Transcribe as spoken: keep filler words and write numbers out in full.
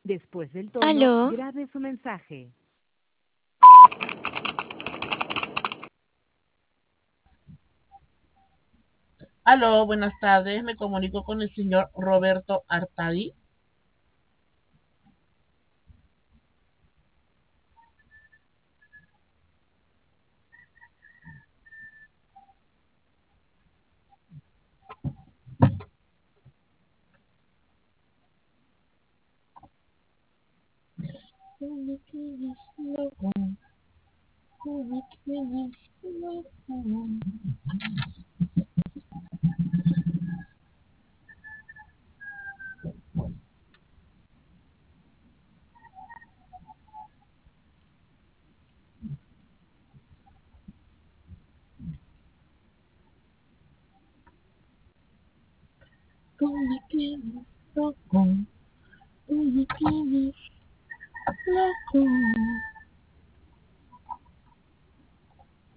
Después del tono, Aló, grabe su mensaje. Aló, buenas tardes. Me comunico con el señor Roberto Artadi. Tú me tienes loco, tú me tienes loco.